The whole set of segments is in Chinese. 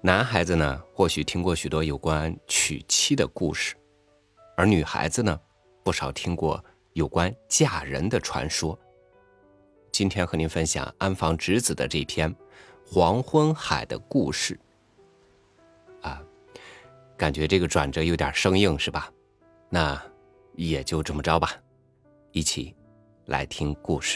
男孩子呢，或许听过许多有关娶妻的故事，而女孩子呢，不少听过有关嫁人的传说。今天和您分享安房直子的这篇《黄昏海的故事》感觉这个转折有点生硬是吧？那也就这么着吧，一起来听故事。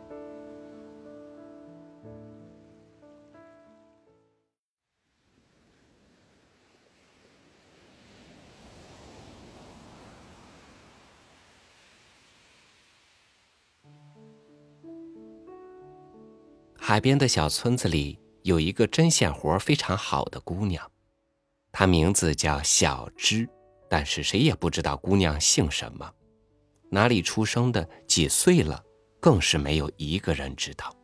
海边的小村子里有一个针线活非常好的姑娘，她名字叫小芝，但是谁也不知道姑娘姓什么，哪里出生的，几岁了，更是没有一个人知道。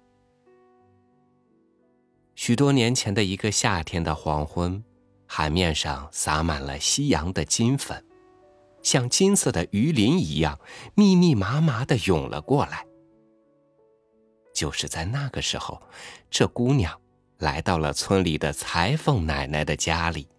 许多年前的一个夏天的黄昏，海面上洒满了夕阳的金粉，像金色的鱼鳞一样密密麻麻地涌了过来。就是在那个时候，这姑娘来到了村里的裁缝奶奶的家里。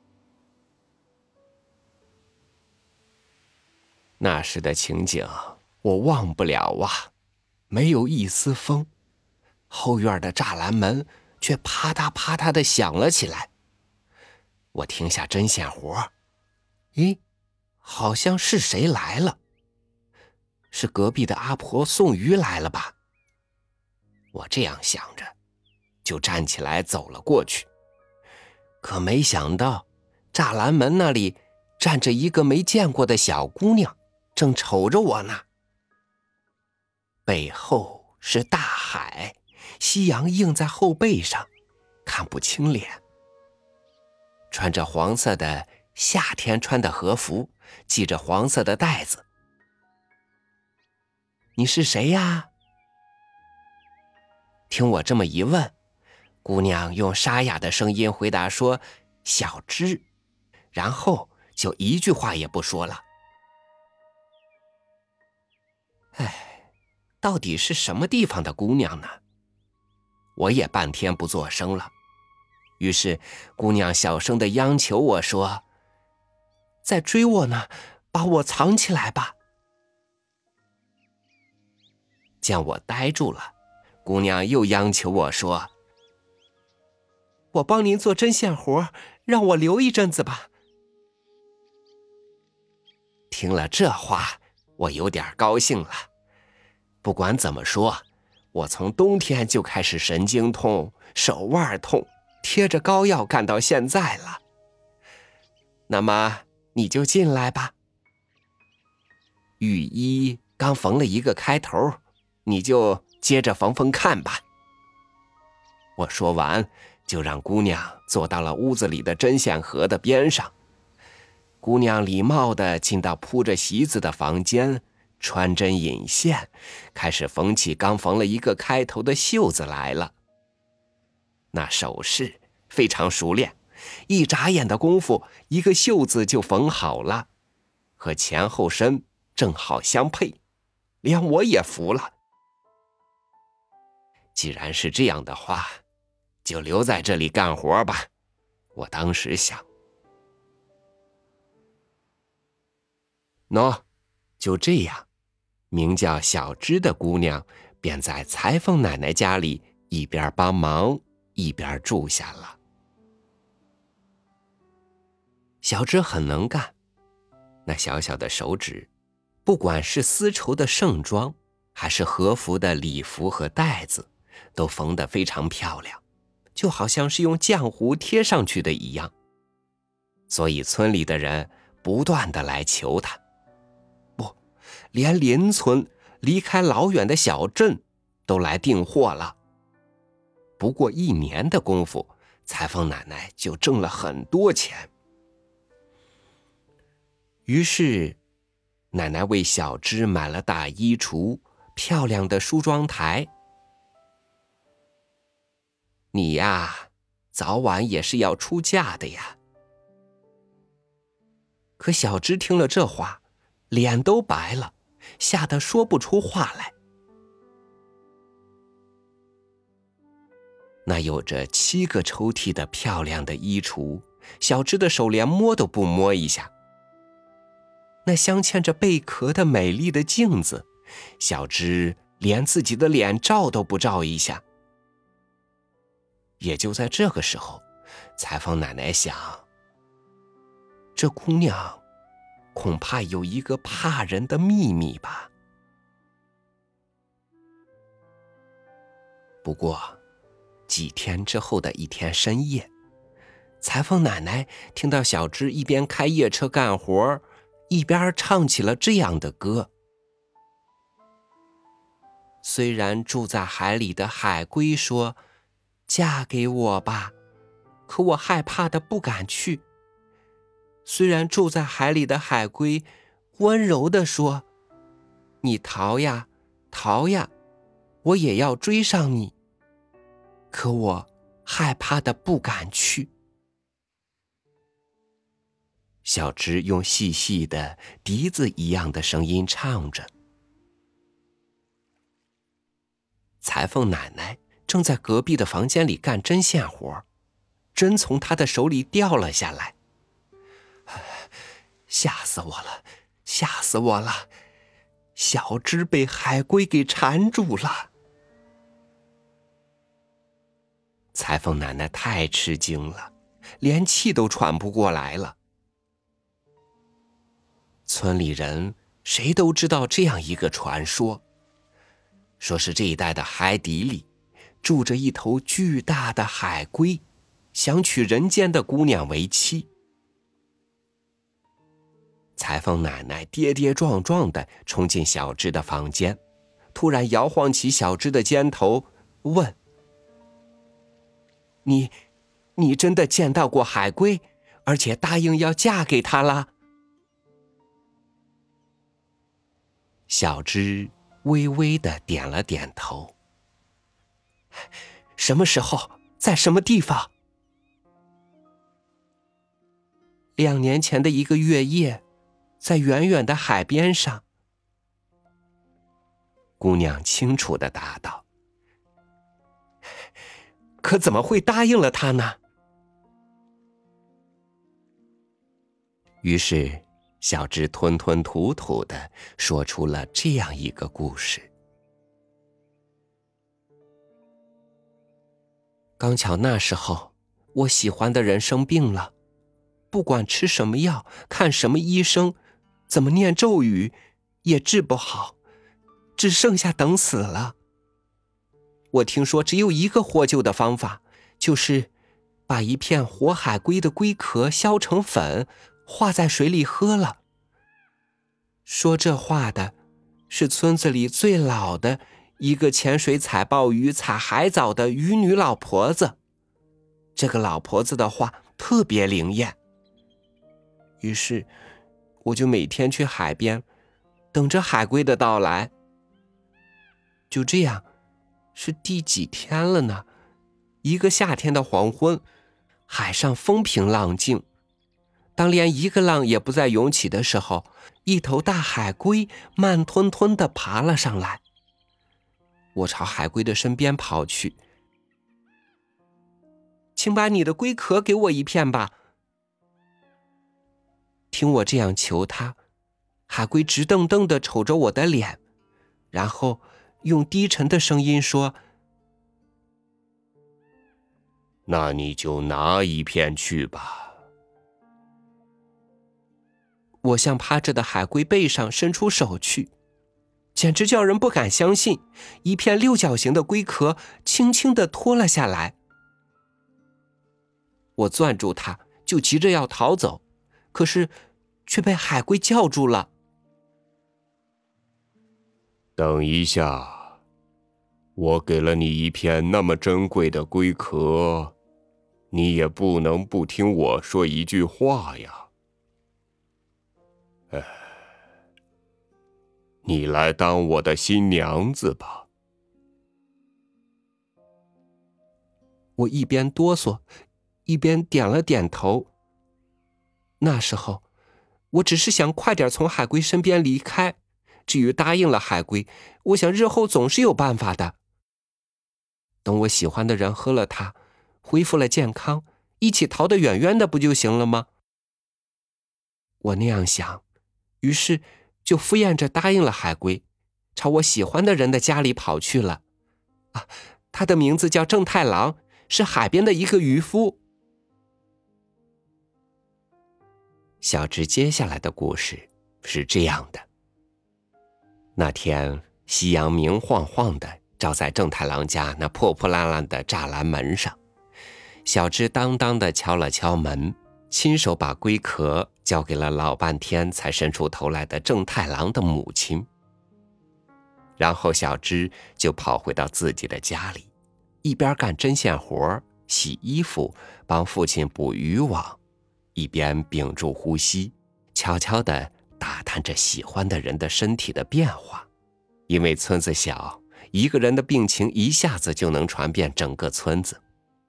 那时的情景我忘不了啊，没有一丝风，后院的栅栏门却啪嗒啪嗒地响了起来。我停下针线活，咦，好像是谁来了？是隔壁的阿婆送鱼来了吧？我这样想着，就站起来走了过去。可没想到，栅栏门那里站着一个没见过的小姑娘，正瞅着我呢。背后是大海，夕阳映在后背上，看不清脸。穿着黄色的夏天穿的和服，系着黄色的带子。你是谁呀？听我这么一问，姑娘用沙哑的声音回答说：小芝，然后就一句话也不说了。到底是什么地方的姑娘呢？我也半天不作声了。于是姑娘小声地央求我说：在追我呢，把我藏起来吧。见我呆住了，姑娘又央求我说：我帮您做针线活，让我留一阵子吧。听了这话，我有点高兴了。不管怎么说，我从冬天就开始神经痛，手腕痛，贴着膏药干到现在了。那么你就进来吧。雨衣刚缝了一个开头，你就接着缝缝看吧。我说完，就让姑娘坐到了屋子里的针线盒的边上。姑娘礼貌地进到铺着席子的房间，穿针引线，开始缝起刚缝了一个开头的袖子来了。那手势非常熟练，一眨眼的功夫，一个袖子就缝好了，和前后身正好相配，连我也服了。既然是这样的话，就留在这里干活吧，我当时想。喏，就这样，名叫小芝的姑娘便在裁缝奶奶家里一边帮忙一边住下了。小芝很能干，那小小的手指，不管是丝绸的盛装，还是和服的礼服和带子，都缝得非常漂亮，就好像是用浆糊贴上去的一样。所以村里的人不断地来求她，连邻村离开老远的小镇都来订货了。不过1年的功夫，裁缝奶奶就挣了很多钱。于是奶奶为小芝买了大衣橱，漂亮的梳妆台。你呀，早晚也是要出嫁的呀。可小芝听了这话，脸都白了，吓得说不出话来。 那有着7个抽屉的漂亮的衣橱，小芝的手连摸都不摸一下。那镶嵌着贝壳的美丽的镜子，小芝连自己的脸照都不照一下。也就在这个时候，裁缝奶奶想，这姑娘恐怕有一个怕人的秘密吧。不过几天之后的一天深夜，裁缝奶奶听到小芝一边开夜车干活，一边唱起了这样的歌：虽然住在海里的海龟说，嫁给我吧，可我害怕的不敢去。虽然住在海里的海龟温柔地说，你逃呀逃呀，我也要追上你，可我害怕的不敢去。小芝用细细的笛子一样的声音唱着。裁缝奶奶正在隔壁的房间里干针线活，针从她的手里掉了下来。吓死我了，吓死我了！小芝被海龟给缠住了。裁缝奶奶太吃惊了，连气都喘不过来了。村里人谁都知道这样一个传说，说是这一带的海底里住着一头巨大的海龟，想娶人间的姑娘为妻。裁缝奶奶跌跌撞撞地冲进小芝的房间，突然摇晃起小芝的肩头，问：你真的见到过海龟，而且答应要嫁给他了？小芝微微地点了点头。什么时候，在什么地方？2年前的一个月夜，在远远的海边上。姑娘清楚地答道。可怎么会答应了他呢？于是小芝吞吞吐吐地说出了这样一个故事。刚巧那时候，我喜欢的人生病了，不管吃什么药，看什么医生，怎么念咒语，也治不好，只剩下等死了。我听说只有一个获救的方法，就是把一片活海龟的龟壳削成粉，化在水里喝了。说这话的是村子里最老的一个潜水采鲍鱼、采海藻的渔女老婆子。这个老婆子的话特别灵验，于是我就每天去海边，等着海龟的到来。就这样，是第几天了呢？一个夏天的黄昏，海上风平浪静，当连一个浪也不再涌起的时候，一头大海龟慢吞吞地爬了上来。我朝海龟的身边跑去，请把你的龟壳给我一片吧。听我这样求他，海龟直瞪瞪地瞅着我的脸，然后用低沉的声音说：那你就拿一片去吧。我向趴着的海龟背上伸出手去，简直叫人不敢相信，一片6角形的龟壳轻轻地脱了下来。我攥住它，就急着要逃走，可是却被海龟叫住了。等一下，我给了你一片那么珍贵的龟壳，你也不能不听我说一句话呀。你来当我的新娘子吧。我一边哆嗦，一边点了点头。那时候，我只是想快点从海龟身边离开。至于答应了海龟，我想日后总是有办法的。 等我喜欢的人喝了它，恢复了健康，一起逃得远远的不就行了吗？我那样想，于是就敷衍着答应了海龟，朝我喜欢的人的家里跑去了。他的名字叫正太郎，是海边的一个渔夫。小智接下来的故事是这样的：那天夕阳明晃晃的照在正太郎家那破破烂烂的栅栏门上，小智当当的敲了敲门，亲手把龟壳交给了老半天才伸出头来的正太郎的母亲。然后小智就跑回到自己的家里，一边干针线活、洗衣服，帮父亲捕渔网，一边屏住呼吸，悄悄地打探着喜欢的人的身体的变化。因为村子小，一个人的病情一下子就能传遍整个村子。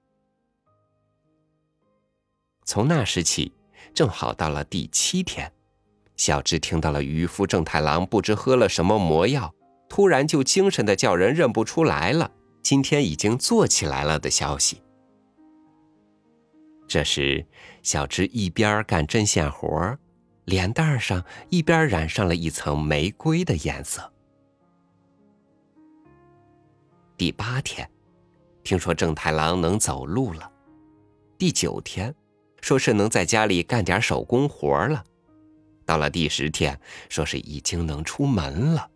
从那时起，正好到了第7天，小智听到了渔夫正太郎不知喝了什么魔药，突然就精神的叫人认不出来了，今天已经做起来了的消息。这时小智一边干针线活，脸蛋上一边染上了一层玫瑰的颜色。第8天，听说正太郎能走路了。第9天，说是能在家里干点手工活了。到了第10天，说是已经能出门了。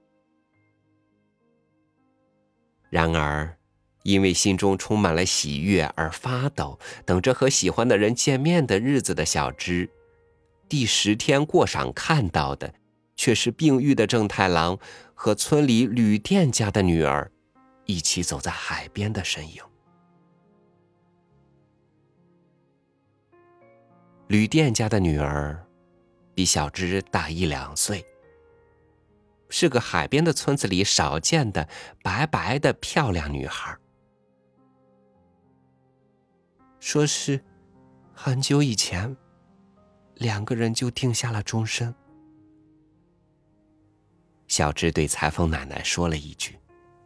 然而，因为心中充满了喜悦而发抖，等着和喜欢的人见面的日子的小智，第10天过晌看到的，却是病愈的正太郎和村里旅店家的女儿一起走在海边的身影。旅店家的女儿比小智大1、2岁，是个海边的村子里少见的白白的漂亮女孩。说是很久以前，2个人就定下了终身。小智对裁缝奶奶说了一句：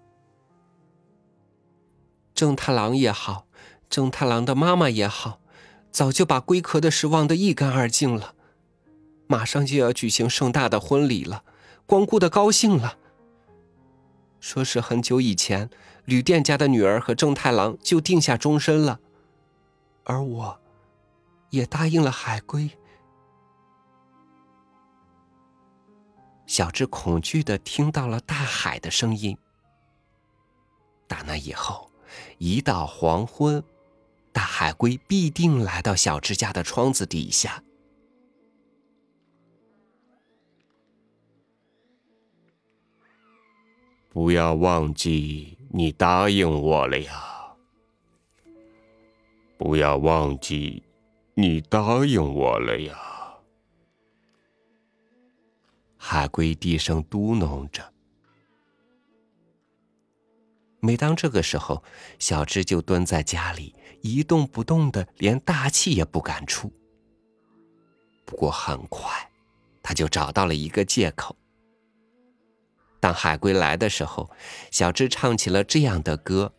正太郎也好，正太郎的妈妈也好，早就把龟壳的事忘得一干二净了，马上就要举行盛大的婚礼了，光顾得高兴了。说是很久以前，旅店家的女儿和正太郎就定下终身了，而我也答应了海龟。小智恐惧地听到了大海的声音。打那以后，一到黄昏，大海龟必定来到小智家的窗子底下。不要忘记你答应我了呀！不要忘记你答应我了呀！海龟低声嘟哝着。每当这个时候，小智就蹲在家里一动不动的，连大气也不敢出。不过很快，他就找到了一个借口。当海龟来的时候，小智唱起了这样的歌：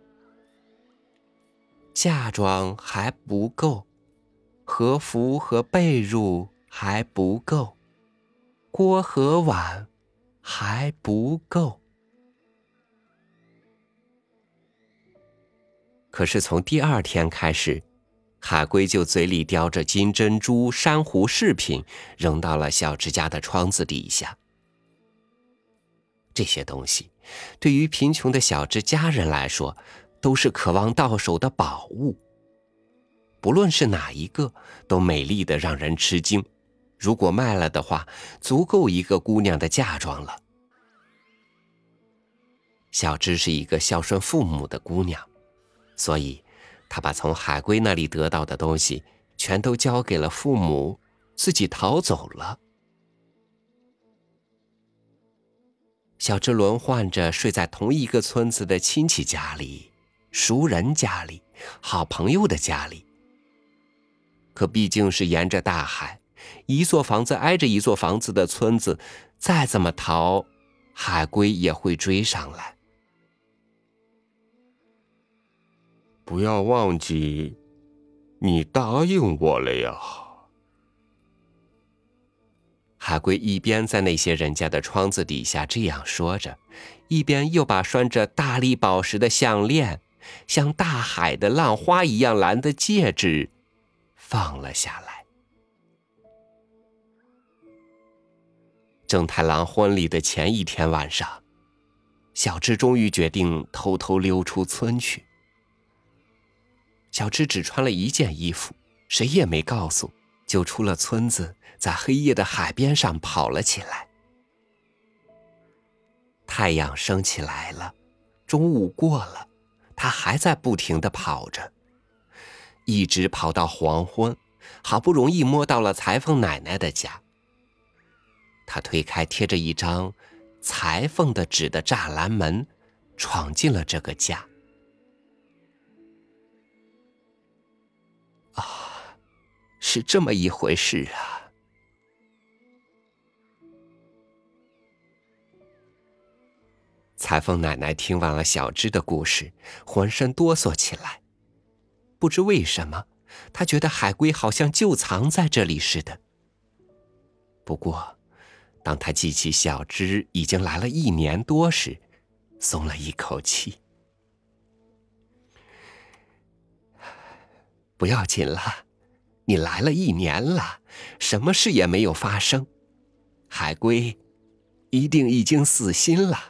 嫁妆还不够，和服和被褥还不够，锅和碗还不够。可是从第2天开始，海龟就嘴里叼着金珍珠、珊瑚饰品，扔到了小智家的窗子底下。这些东西对于贫穷的小智家人来说，都是渴望到手的宝物。不论是哪一个，都美丽的让人吃惊。如果卖了的话，足够一个姑娘的嫁妆了。小智是一个孝顺父母的姑娘，所以她把从海龟那里得到的东西全都交给了父母，自己逃走了。小智轮换着睡在同一个村子的亲戚家里、熟人家里、好朋友的家里。可毕竟是沿着大海，一座房子挨着一座房子的村子，再怎么逃，海龟也会追上来。 不要忘记，你答应我了呀。 海龟一边在那些人家的窗子底下这样说着，一边又把拴着大力宝石的项链，像大海的浪花一样蓝的戒指放了下来。正太郎婚礼的前一天晚上，小芝终于决定偷偷溜出村去。小芝只穿了一件衣服，谁也没告诉，就出了村子，在黑夜的海边上跑了起来。太阳升起来了，中午过了，他还在不停地跑着，一直跑到黄昏，好不容易摸到了裁缝奶奶的家。他推开贴着一张裁缝的纸的栅栏门，闯进了这个家。是这么一回事啊。裁缝奶奶听完了小芝的故事，浑身哆嗦起来。不知为什么，她觉得海龟好像就藏在这里似的。不过，当她记起小芝已经来了1年多时，松了一口气。不要紧了，你来了1年了，什么事也没有发生，海龟一定已经死心了。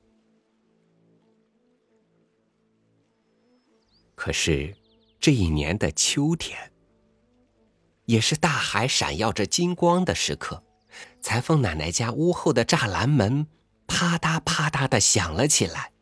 可是这一年的秋天，也是大海闪耀着金光的时刻，裁缝奶奶家屋后的栅栏门啪嗒啪嗒地响了起来。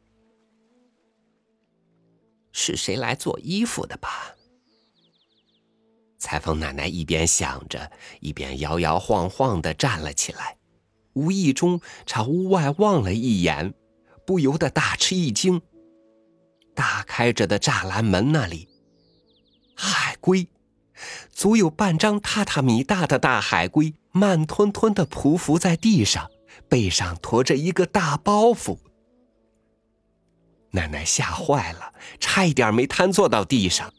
是谁来做衣服的吧？裁缝奶奶一边想着，一边摇摇晃晃地站了起来，无意中朝屋外望了一眼，不由得大吃一惊。大开着的栅栏门那里，海龟，足有半张榻榻米大的大海龟，慢吞吞地匍匐在地上，背上驮着一个大包袱。奶奶吓坏了，差一点没瘫坐到地上。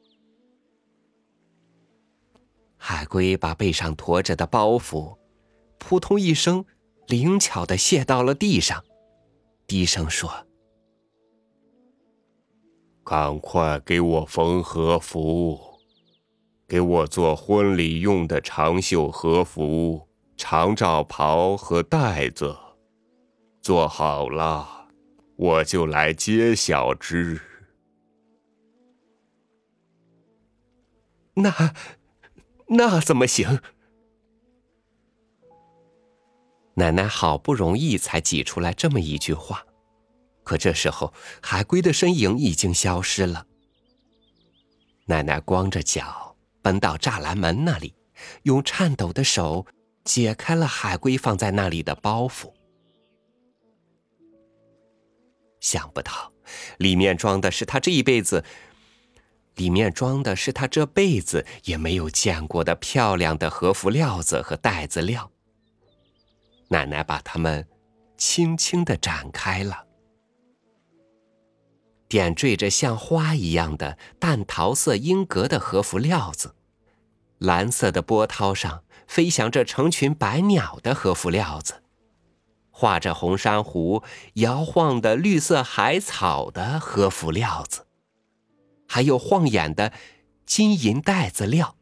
海龟把背上驮着的包袱扑通一声灵巧地卸到了地上，低声说： 赶快给我缝和服，给我做婚礼用的长袖和服、长罩袍和带子。做好了，我就来接小芝。 那怎么行？奶奶好不容易才挤出来这么一句话，可这时候海龟的身影已经消失了。奶奶光着脚奔到栅栏门那里，用颤抖的手解开了海龟放在那里的包袱。想不到里面装的是他这辈子也没有见过的漂亮的和服料子和带子料。奶奶把它们轻轻地展开了，点缀着像花一样的淡桃色英格的和服料子，蓝色的波涛上飞翔着成群白鸟的和服料子，画着红珊瑚摇晃的绿色海草的和服料子，还有晃眼的金银带子料。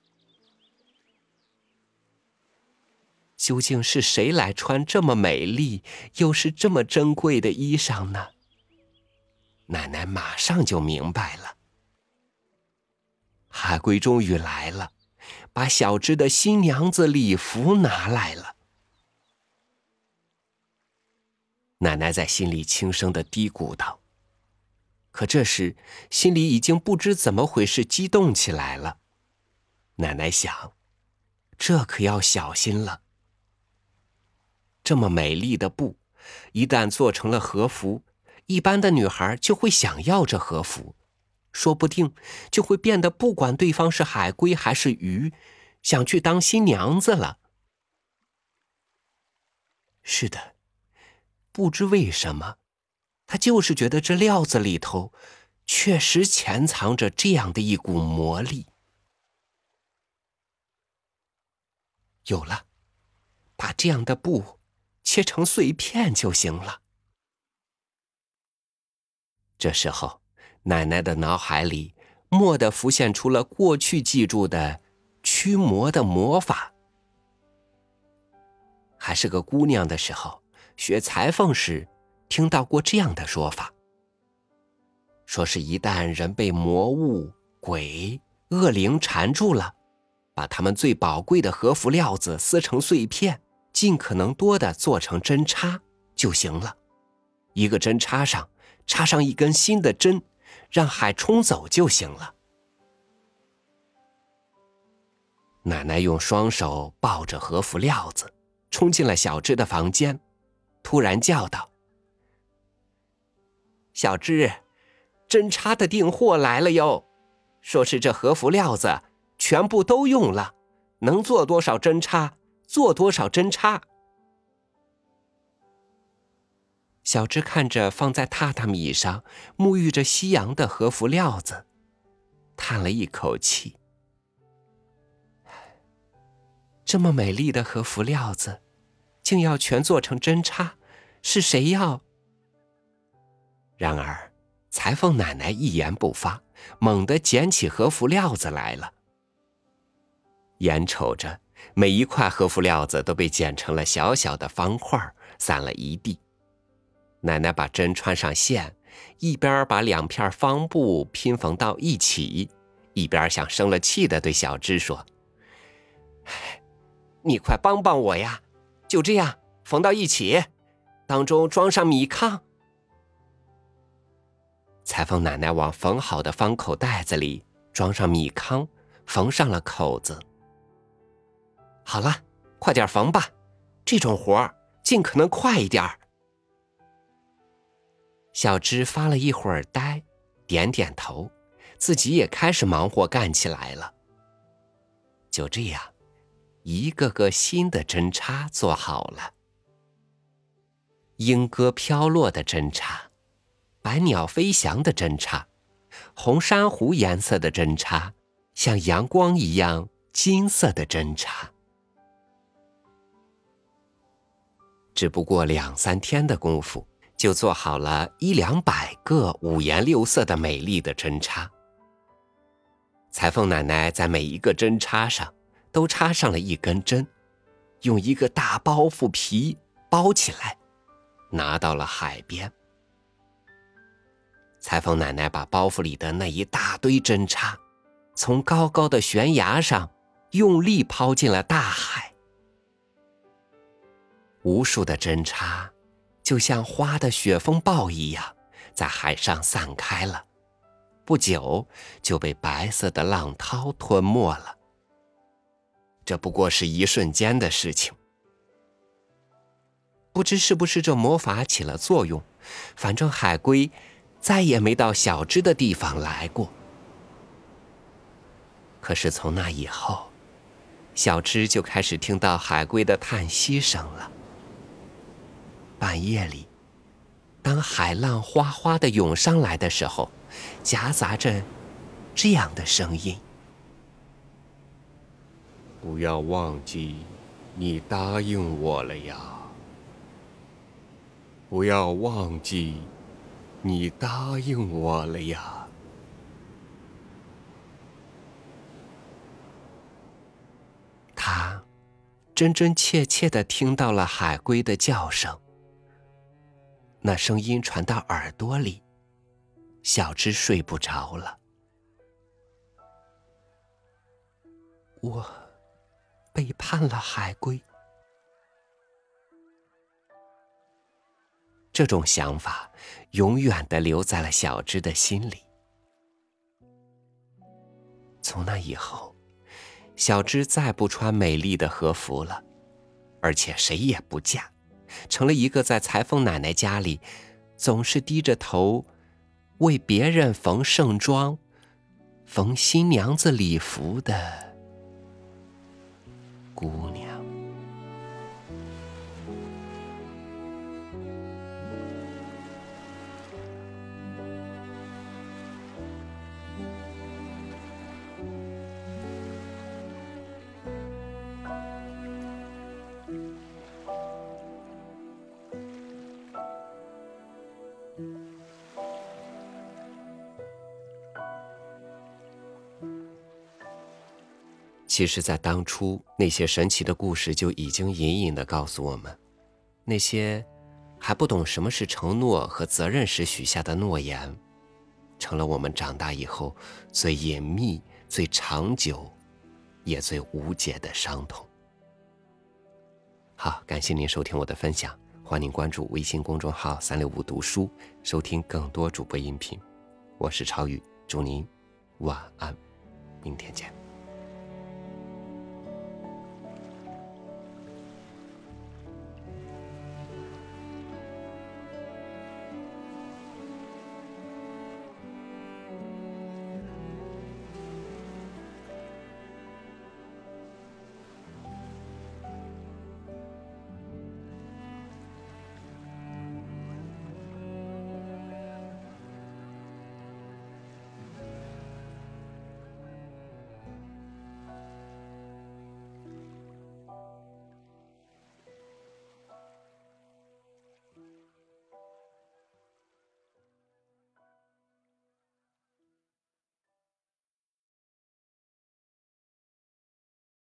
究竟是谁来穿这么美丽又是这么珍贵的衣裳呢？奶奶马上就明白了。海龟终于来了，把小芝的新娘子礼服拿来了。奶奶在心里轻声地嘀咕道，可这时心里已经不知怎么回事激动起来了。奶奶想，这可要小心了。这么美丽的布，一旦做成了和服，一般的女孩就会想要这和服，说不定就会变得不管对方是海龟还是鱼，想去当新娘子了。是的，不知为什么，她就是觉得这料子里头确实潜藏着这样的一股魔力。有了，把这样的布切成碎片就行了。这时候，奶奶的脑海里蓦地浮现出了过去记住的驱魔的魔法。还是个姑娘的时候，学裁缝时听到过这样的说法，说是一旦人被魔物、鬼、恶灵缠住了，把他们最宝贵的和服料子撕成碎片，尽可能多的做成针插就行了。一个针插上插上一根新的针，让海冲走就行了。奶奶用双手抱着和服料子，冲进了小芝的房间，突然叫道：“小芝，针插的订货来了哟，说是这和服料子全部都用了，能做多少针插做多少针插。”小芝看着放在榻榻米上沐浴着夕阳的和服料子，叹了一口气。这么美丽的和服料子，竟要全做成针插，是谁要？然而，裁缝奶奶一言不发，猛地捡起和服料子来了。眼瞅着每一块和服料子都被剪成了小小的方块，散了一地。奶奶把针穿上线，一边把两片方布拼缝到一起，一边像生了气地对小芝说：“你快帮帮我呀，就这样缝到一起，当中装上米糠。”裁缝奶奶往缝好的方口袋子里装上米糠，缝上了口子。好了，快点缝吧，这种活尽可能快一点儿。小芝发了一会儿呆，点点头，自己也开始忙活干起来了。就这样，一个个新的针插做好了。莺歌飘落的针插，百鸟飞翔的针插，红珊瑚颜色的针插，像阳光一样金色的针插。只不过2-3天的功夫，就做好了100-200个五颜六色的美丽的针插。裁缝奶奶在每一个针插上都插上了一根针，用一个大包袱皮包起来，拿到了海边。裁缝奶奶把包袱里的那一大堆针插，从高高的悬崖上用力抛进了大海。无数的针插就像花的雪风暴一样，在海上散开了，不久就被白色的浪涛吞没了。这不过是一瞬间的事情。不知是不是这魔法起了作用，反正海龟再也没到小芝的地方来过。可是从那以后，小芝就开始听到海龟的叹息声了。半夜里，当海浪哗哗地涌上来的时候，夹杂着这样的声音：“ 不要忘记，你答应我了呀！不要忘记，你答应我了呀！” 他真真切切地听到了海龟的叫声。那声音传到耳朵里，小芝睡不着了。我背叛了海龟。这种想法永远地留在了小芝的心里。从那以后，小芝再不穿美丽的和服了，而且谁也不嫁，成了一个在裁缝奶奶家里总是低着头为别人缝盛装、缝新娘子礼服的姑娘。 其实在当初，那些神奇的故事就已经隐隐地告诉我们，那些还不懂什么是承诺和责任时许下的诺言，成了我们长大以后最隐秘、最长久也最无解的伤痛。好，感谢您收听我的分享，欢迎关注微信公众号365读书，收听更多主播音频。我是超宇，祝您晚安，明天见。